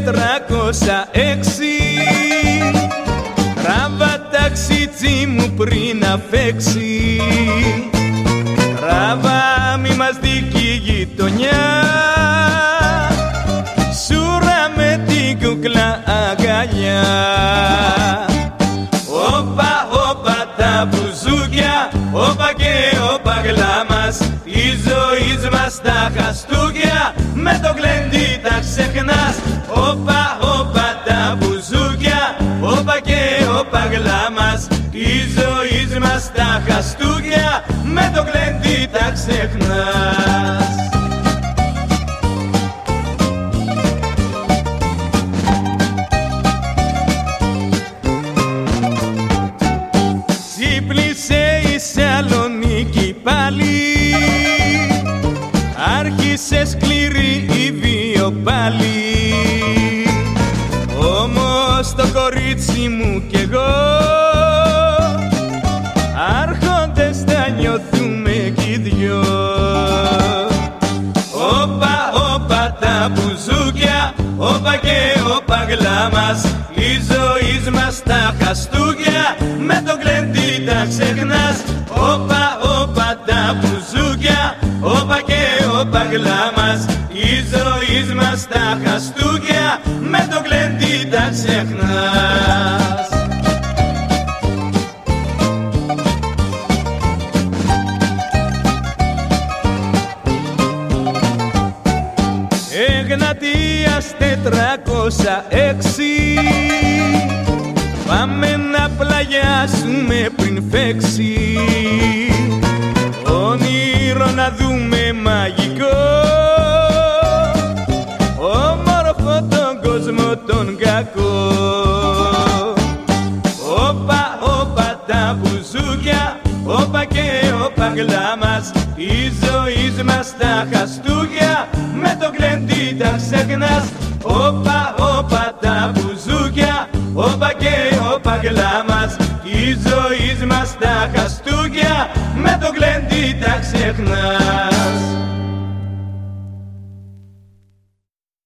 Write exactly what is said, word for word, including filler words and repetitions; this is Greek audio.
τετρακόσια έξι. Τράβα ταξίτσι μου πριν να φέξει. Τράβα μη μας δίκει η γειτονιά. Σούρα με την κούκλα αγκαλιά. Όπα, όπα τα μπουζούκια, όπα και όπα γλάμας. Η ζωή μας τα χαστούκια, με το γλέντι τα ξεχνάς. Όπα, όπα τα μπουζούκια, όπα και όπα γλάμας. Η ζωή μας τα χαστούκια, με το γλέντι τα ξεχνάς. Ξύπνησε η Σαλονίκη πάλι, άρχισε σκληρή η βίο πάλι. Όμως το κορίτσι μου κι εγώ, άρχοντες θα νιώθουμε κι οι δυο. Όπα, όπα τα μπουζούκια, όπα και όπα γλάμας. Η ζωή μας τα χαστούκια, με το γλέντι τα ξεχνάς. Όπα, όπα τα μπουζούκια, όπα και όπα γλάμας. Η ζωή μας τα χαστούκια, με το γλέντι τα ξεχνάς. Εγνατίας τετρακόσια έξι. Πάμε να πλαγιάσουμε πριν φέξει. Όνειρο να δούμε μαγικό, όμορφο τον κόσμο τον κακό. Όπα, όπα τα μπουζούκια, όπα και όπα γλάμας. Η ζωή μας τα χαστούκια, με το γλέντι τα ξεχνάς. Όπα, όπα τα μπουζούκια, όπα και όπα γλάμας. Η ζωή μας τα χαστούκια, με το γλέντι τα ξεχνάς.